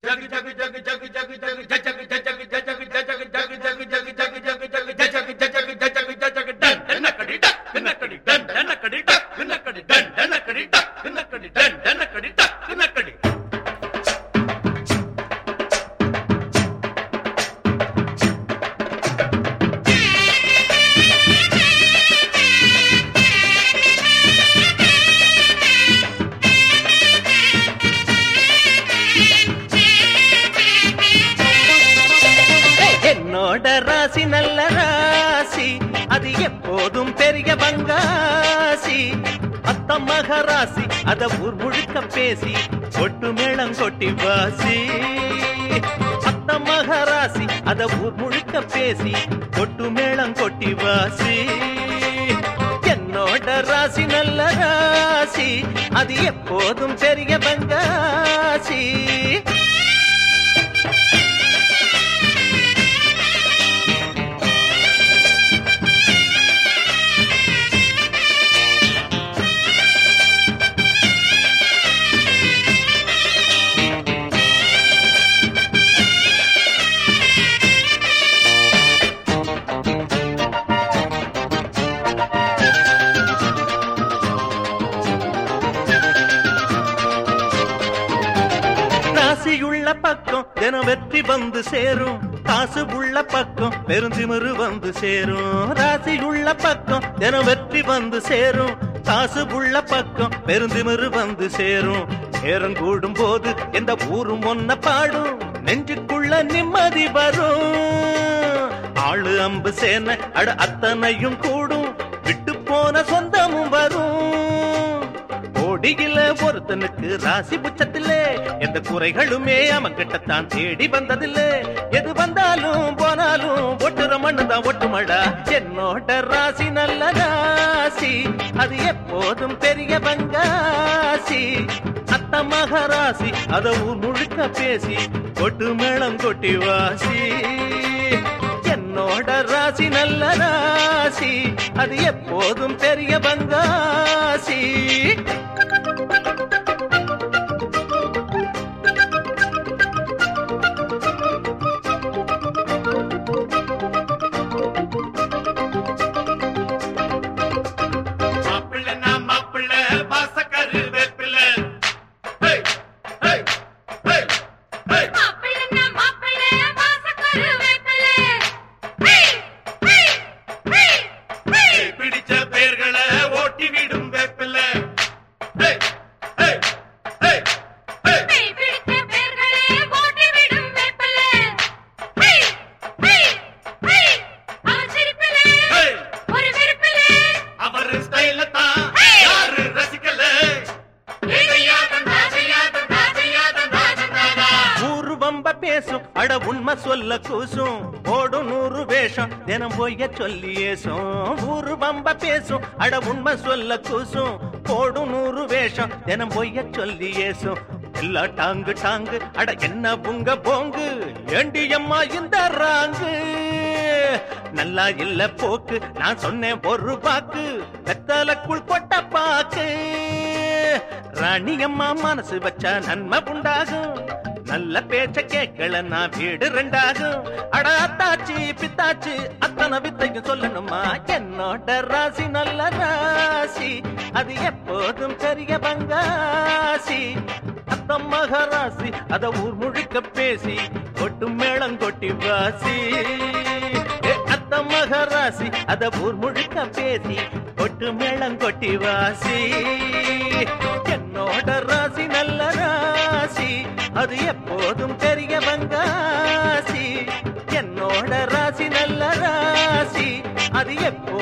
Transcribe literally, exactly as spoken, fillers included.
ராசி நல்ல ராசி அது எப்போதும் பெரிய பங்காசி அத்த மகராசி அத ஊர் முழுக்க பேசி கொட்டு மேளம் கொட்டி வாசி அத்த மகராசி அத ஊர் முழுக்க பேசி கொட்டு மேளம் கொட்டி வாசி என்னோட ராசி நல்ல ராசி அது எப்போதும் பெரிய பங்காசி ராசியுள்ள பக்கம் தினம் வெற்றி வந்து சேரும் காசு உள்ள பக்கம் பெருந்திமிரு வந்து சேரும் ராசியுள்ள பக்கம் தினம் வெற்றி வந்து சேரும் காசு உள்ள பக்கம் பெருந்திமிரு வந்து சேரும் சேரம் கூடும் போது எந்த ஊரும் ஒன்ன பாடும் நெஞ்சுக்குள்ள நிம்மதி வரும் ஆளு அம்பு சேன அட அத்தனையும் கூடும் விட்டு போன சொந்தமும் வரும் கோடியில ஒருத்தனுக்கு ராசி புச்சத்திலே எந்த குறைகளுமே அவன் கிட்டத்தான் தேடி வந்ததில்லை எது வந்தாலும் போனாலும் ஒட்டுற மண்ணுதான் ஒட்டுமடா என்னோட ராசி நல்ல ராசி அது எப்போதும் பெரிய பங்காசி அத்த மகராசி அத ஊர் முழுக்க பேசி கொட்டு மேளம் கொட்டி வாசி என்னோட ராசி நல்ல ராசி அது எப்போதும் பெரிய பங்காசி பேசும் அட உண்மை சொல்ல கூசும் ஓடும் நூறு வேஷம் தினம் பொய்ய சொல்லி ஏசும் ஊரு பம்ப பேசும் அட உண்மை சொல்ல கூசும் ஓடும் நூறு வேஷம் தினம் பொய்ய சொல்லி ஏசும் எல்லா டாங்கு டாங்கு அட என்ன புங்க போங்கு ஏண்டி அம்மா இந்த ராங்கு நல்லா இல்ல போக்கு நான் சொன்னேன் ஒரு பாக்கு வெத்தலக்குள் கொட்ட பாக்கு ராணி அம்மா மனசு வச்சா நன்மை உண்டாகும் நல்ல பேச்ச கேட்கல நான் வீடு ரெண்டாகும் அட அத்தாச்சி பித்தாச்சி அத்தனை வித்தையும் சொல்லணுமா என்னோட ராசி நல்ல ராசி அது எப்போதும் பெரிய பங்காசி அத்த மகராசி அத ஊர் முழுக்க பேசி கொட்டு மேளம் கொட்டி வாசி அத்த மகராசி அத ஊர் முழுக்க பேசி கொட்டு மேளம் கொட்டி வாசி என்னோட ராசி நல்ல ராசி அது எப்போதும் பெரிய பங்காசி என்னோட ராசி நல்ல ராசி அது எப்போ